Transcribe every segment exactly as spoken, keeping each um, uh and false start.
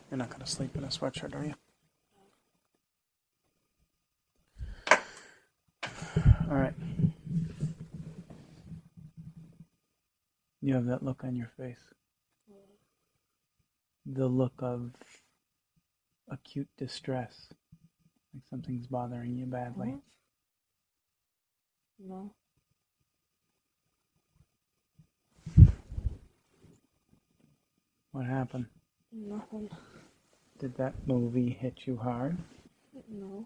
You're not going to sleep in a sweatshirt, are you? All right. You have that look on your face. The look of acute distress. Like something's bothering you badly. No. What happened? Nothing. Did that movie hit you hard? No.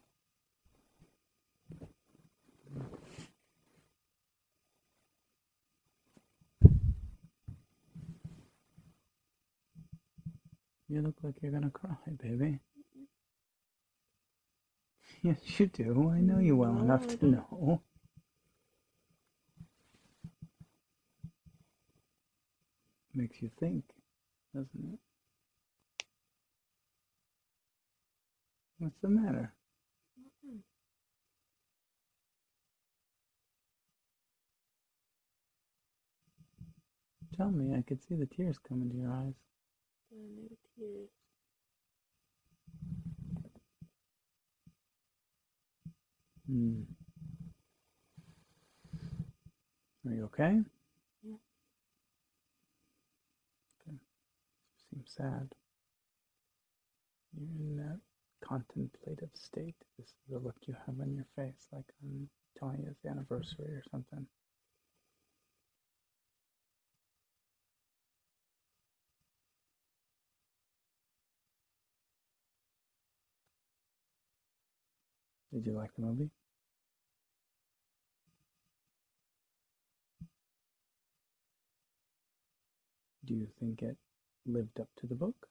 You look like you're gonna cry, baby. Yes, you do. I know you well No, enough I to don't. know. Makes you think, doesn't it? What's the matter? Nothing. Tell me, I could see the tears coming to your eyes. There are no tears. Hmm. Are you okay? Yeah. Okay. Seems sad. You're in that contemplative state. This is the look you have on your face, like I'm telling you it's the anniversary or something. Did you like the movie? Do you think it lived up to the book?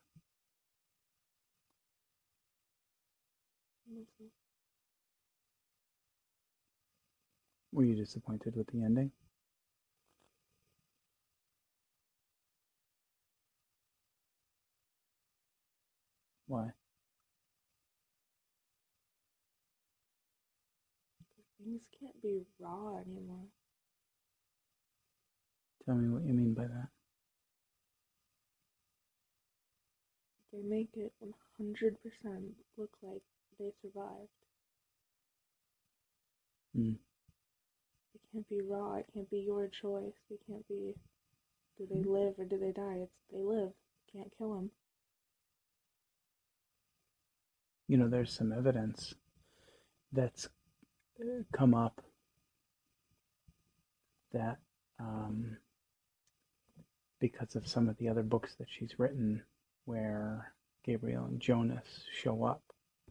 Nothing. Were you disappointed with the ending? Why? Things can't be raw anymore. Tell me what you mean by that. They make it one hundred percent look like they survived. Mm. It can't be raw. It can't be your choice. It can't be, do they live or do they die? It's, they live. Can't kill them. You know, there's some evidence that's come up that um, because of some of the other books that she's written where Gabriel and Jonas show up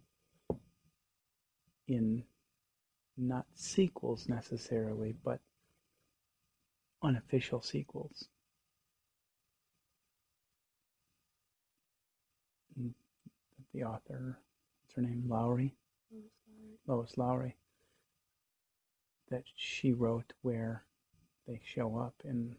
in not sequels necessarily, but unofficial sequels. The author, what's her name, Lowry? I'm sorry. Lois Lowry, that she wrote where they show up in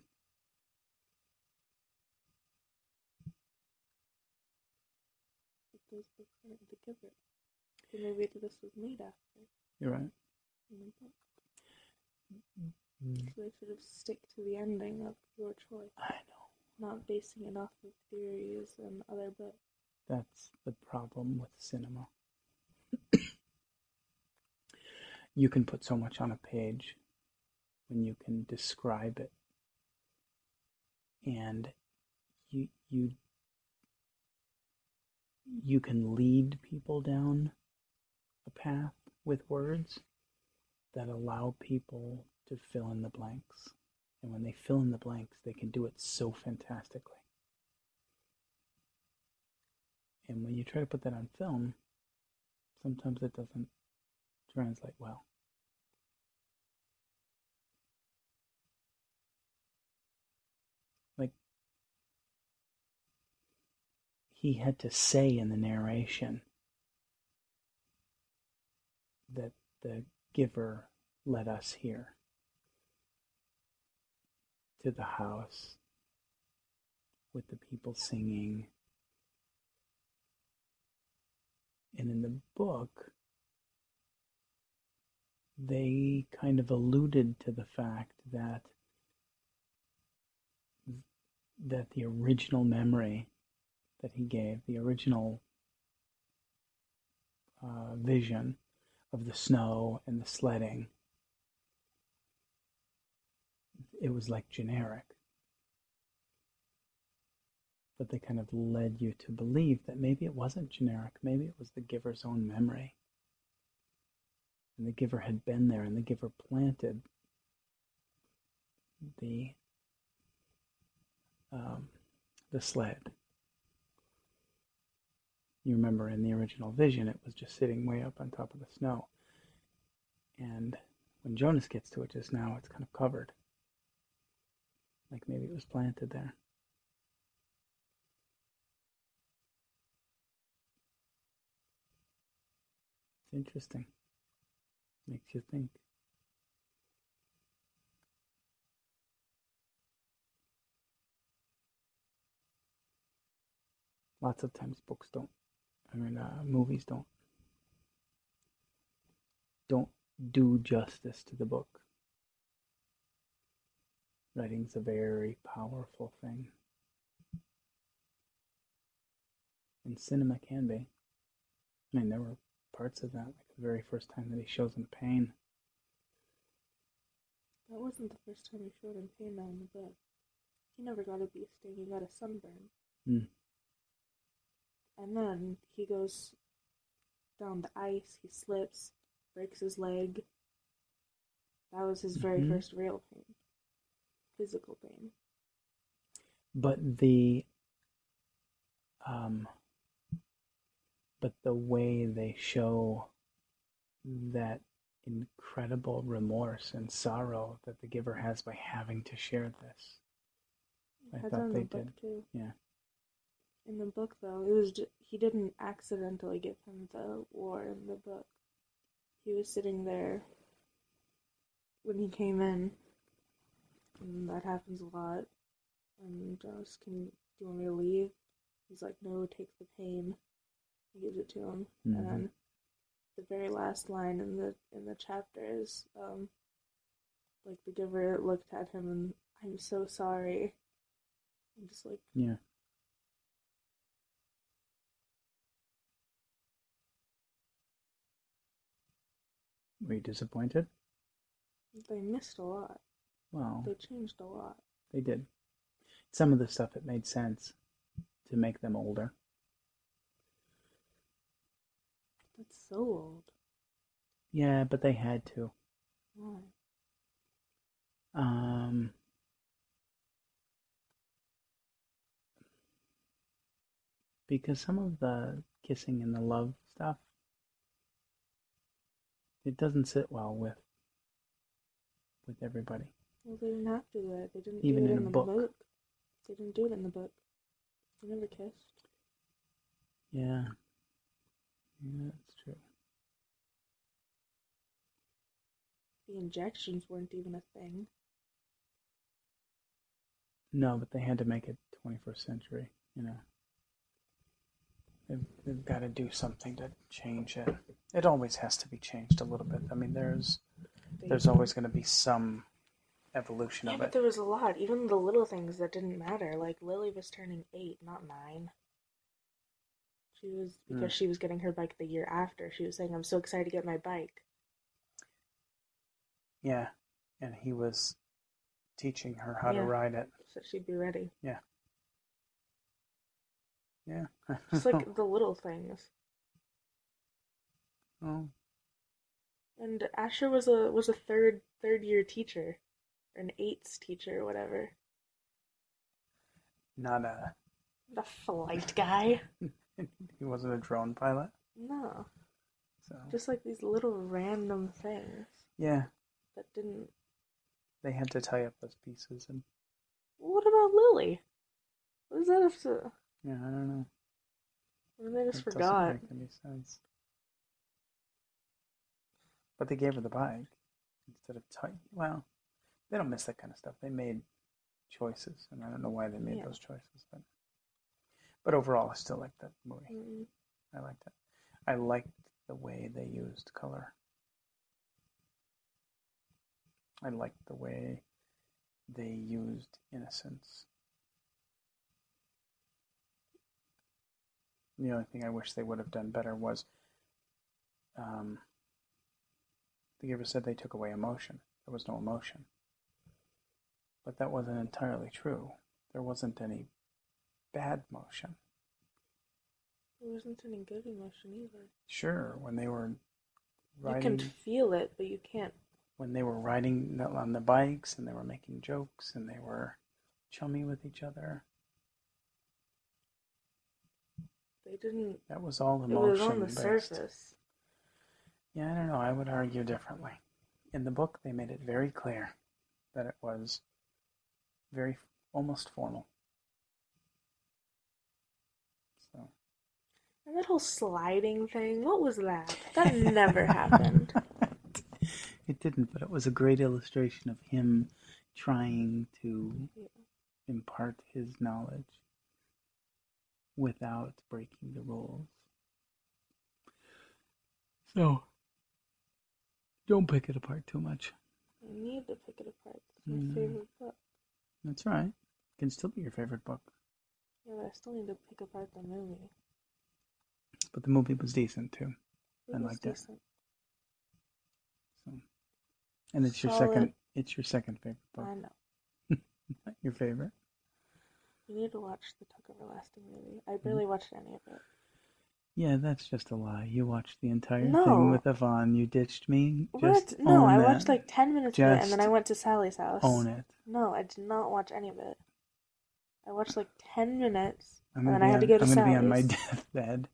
But those books aren't the giver. So maybe this was made after. You're right. In the book. Mm. So they sort of stick to the ending of your choice. I know. Not basing it off of theories and other books. That's the problem with cinema. You can put so much on a page when you can describe it, and you you you can lead people down a path with words that allow people to fill in the blanks. And when they fill in the blanks, they can do it so fantastically. And when you try to put that on film, sometimes it doesn't translate well. Like, he had to say in the narration that the giver led us here to the house with the people singing. And in the book, they kind of alluded to the fact that that the original memory that he gave, the original uh, vision of the snow and the sledding, it was like generic. But they kind of led you to believe that maybe it wasn't generic. Maybe it was the giver's own memory. And the giver had been there, and the giver planted the um, the sled. You remember in the original vision, it was just sitting way up on top of the snow. And when Jonas gets to it just now, it's kind of covered. Like maybe it was planted there. It's interesting. Makes you think. Lots of times books don't, I mean, uh, movies don't, don't do justice to the book. Writing's a very powerful thing. And cinema can be. I mean, there were parts of that, like the very first time that he shows him pain. That wasn't the first time he showed him pain though in the book. He never got a bee sting, he got a sunburn. Mm. And then he goes down the ice, he slips, breaks his leg. That was his very mm-hmm. first real pain. Physical pain. But the um but the way they show that incredible remorse and sorrow that the giver has by having to share this. I That's thought in they the book did. Too. Yeah. In the book, though, it was just, he didn't accidentally give him the war in the book. He was sitting there when he came in, and that happens a lot. And Jonas, can do you want me to leave? He's like, no, take the pain. He gives it to him, mm-hmm. and then the very last line in the in the chapter is, um, like the giver looked at him and, I'm so sorry. I'm just like, yeah. Were you disappointed? They missed a lot. Well, they changed a lot. They did. Some of the stuff, it made sense to make them older. That's so old. Yeah, but they had to. Why? Um, because some of the kissing and the love stuff, it doesn't sit well with with everybody. Well, they didn't have to do that. They didn't Even do it in in a the book. book. They didn't do it in the book. They never kissed. Yeah. Yeah, that's true. The injections weren't even a thing. No, but they had to make it twenty-first century, you know. They've, they've got to do something to change it. It always has to be changed a little bit. I mean, there's they there's always going to be some evolution yeah, of but it. There was a lot. Even the little things that didn't matter. Like, Lily was turning eight, not nine. She was, because mm. she was getting her bike the year after. She was saying, I'm so excited to get my bike. Yeah, and he was teaching her how yeah. to ride it. So she'd be ready. Yeah. Yeah. Just like the little things. Oh. And Asher was a was a third third year teacher. Or an eights teacher or whatever. Not a... The flight guy. He wasn't a drone pilot? No. So. Just like these little random things. Yeah. That didn't... They had to tie up those pieces. And. What about Lily? What does that have to... Yeah, I don't know. Or they just it forgot. Doesn't make any sense. But they gave her the bike. Instead of tying... Well... They don't miss that kind of stuff. They made choices, and I don't know why they made yeah. those choices. But but overall, I still like that movie. Mm. I liked it. I liked the way they used color. I liked the way they used innocence. The only thing I wish they would have done better was, um, the giver said they took away emotion. There was no emotion. But that wasn't entirely true. There wasn't any bad motion. There wasn't any good emotion either. Sure, when they were riding... You can feel it, but you can't... When they were riding on the bikes, and they were making jokes, and they were chummy with each other. They didn't... That was all emotion. It was on the based. surface. Yeah, I don't know. I would argue differently. In the book, they made it very clear that it was very, almost formal. So. And that whole sliding thing, what was that? That never happened. It didn't, but it was a great illustration of him trying to yeah. impart his knowledge without breaking the rules. So, don't pick it apart too much. I need to pick it apart. It's my Mm. favorite book. That's right. It can still be your favorite book. Yeah, but I still need to pick apart the movie. But the movie was decent too. It I was liked decent. it. So, and it's your Solid. second. It's your second favorite book. I know. Not your favorite. You need to watch the Tuck Everlasting movie. I barely mm. watched any of it. Yeah, that's just a lie. You watched the entire no. thing with Yvonne. You ditched me. Just what? No, I that. watched like ten minutes just of it, and then I went to Sally's house. Own it. No, I did not watch any of it. I watched like ten minutes, I'm and then I had on, to go to I'm Sally's. I'm going to be on my deathbed.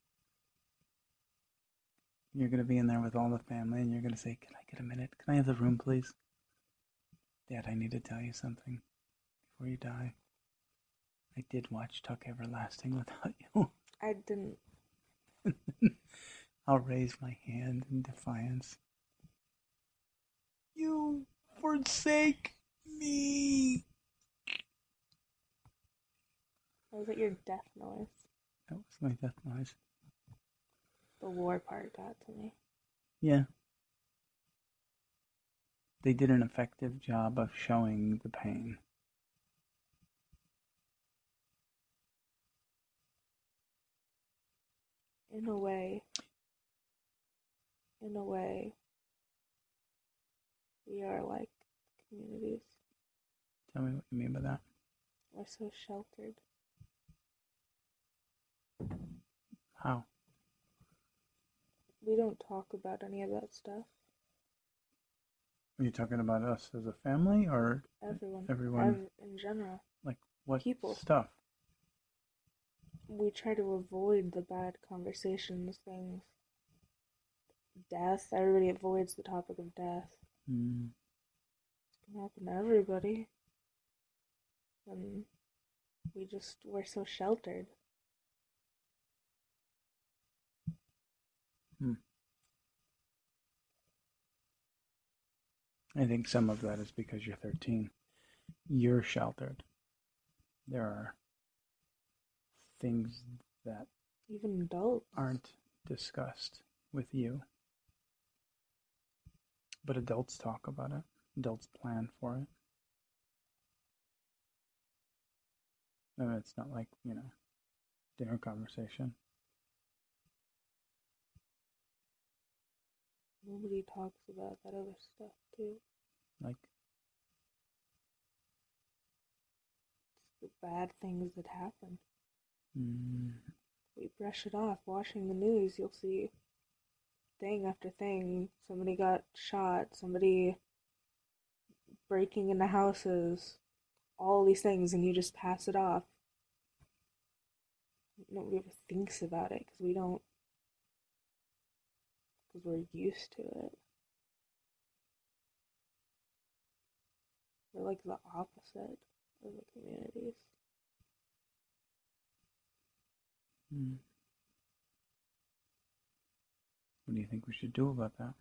You're going to be in there with all the family, and you're going to say, can I get a minute? Can I have the room, please? Dad, I need to tell you something before you die. I did watch Tuck Everlasting without you. I didn't. I'll raise my hand in defiance. You forsake me. Was it your death noise? That was my death noise. The war part got to me. Yeah. They did an effective job of showing the pain. In a way, in a way, we are like communities. Tell me what you mean by that. We're so sheltered. How? We don't talk about any of that stuff. Are you talking about us as a family or everyone? Everyone Ev- in general. Like what people stuff? We try to avoid the bad conversations, things. Death. Everybody avoids the topic of death. Mm. It can happen to everybody. And we just, we're so sheltered. Hmm. I think some of that is because you're thirteen. You're sheltered. There are things that even adults aren't discussed with you. But adults talk about it. Adults plan for it. And it's not like, you know, dinner conversation. Nobody talks about that other stuff too. Like? It's the bad things that happen. Mm. We brush it off. Watching the news, you'll see thing after thing. Somebody got shot, somebody breaking into houses, all these things, and you just pass it off. Nobody ever thinks about it because we don't, because we're used to it. We're like the opposite of the communities. Hmm. What do you think we should do about that?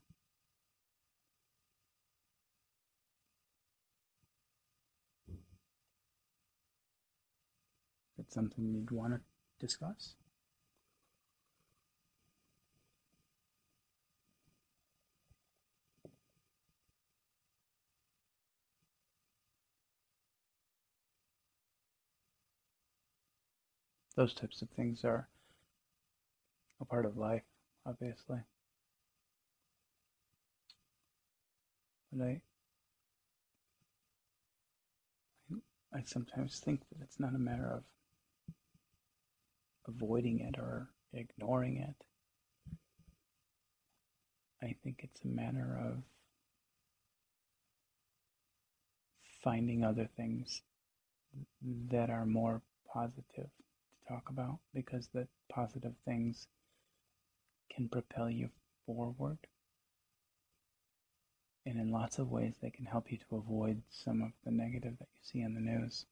Is it something you'd want to discuss? Those types of things are a part of life, obviously. But I, I sometimes think that it's not a matter of avoiding it or ignoring it. I think it's a matter of finding other things that are more positive to talk about, because the positive things can propel you forward. And in lots of ways, they can help you to avoid some of the negative that you see in the news.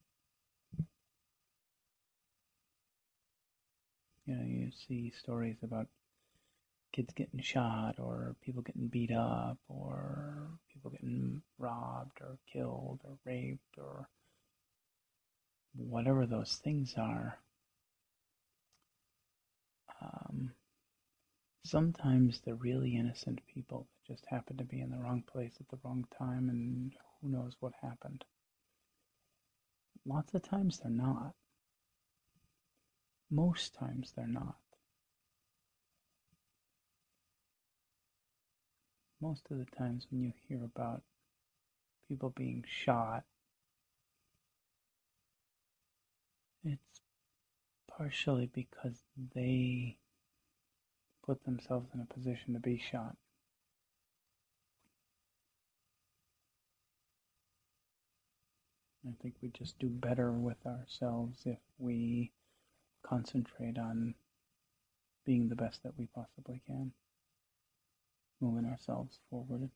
You know, you see stories about kids getting shot, or people getting beat up, or people getting robbed or killed or raped, or whatever those things are. Um, sometimes they're really innocent people that just happen to be in the wrong place at the wrong time, and who knows what happened. Lots of times they're not. Most times they're not. Most of the times when you hear about people being shot, it's partially because they put themselves in a position to be shot. I think we just do better with ourselves if we concentrate on being the best that we possibly can, moving ourselves forward,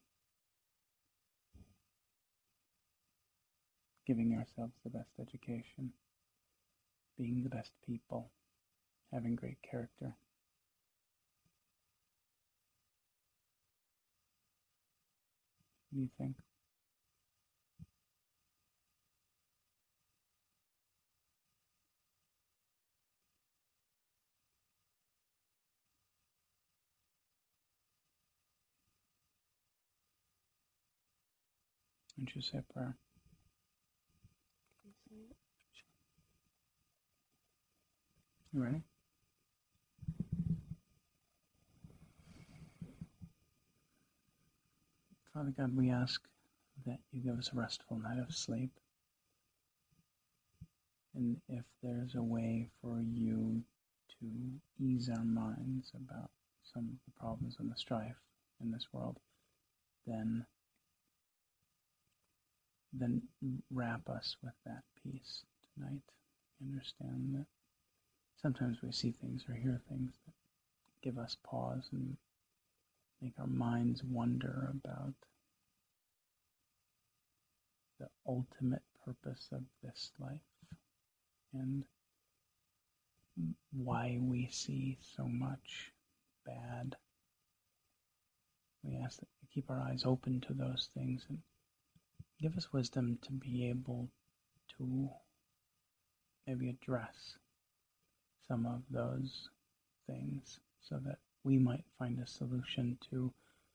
giving ourselves the best education, being the best people, having great character. What do you think? Why don't you say a prayer? You ready? Father God, we ask that you give us a restful night of sleep. And if there's a way for you to ease our minds about some of the problems and the strife in this world, then then wrap us with that peace tonight. Understand that sometimes we see things or hear things that give us pause and make our minds wonder about the ultimate purpose of this life and why we see so much bad. We ask that we keep our eyes open to those things and give us wisdom to be able to maybe address some of those things so that we might find a solution to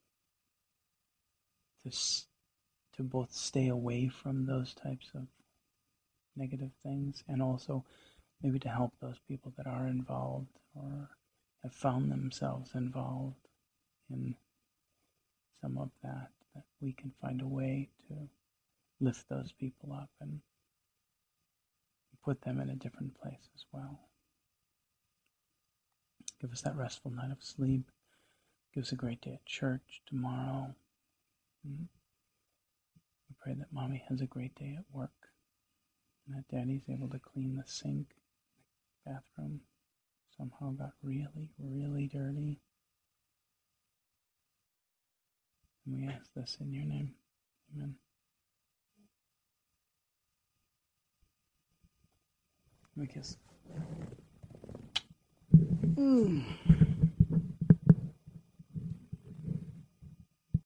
to, to both stay away from those types of negative things and also maybe to help those people that are involved or have found themselves involved in some of that, that we can find a way to lift those people up and put them in a different place as well. Give us that restful night of sleep. Give us a great day at church tomorrow. We pray that Mommy has a great day at work and that Daddy's able to clean the sink. The bathroom somehow got really, really dirty. And we ask this in your name. Amen. Give me a kiss. Mm.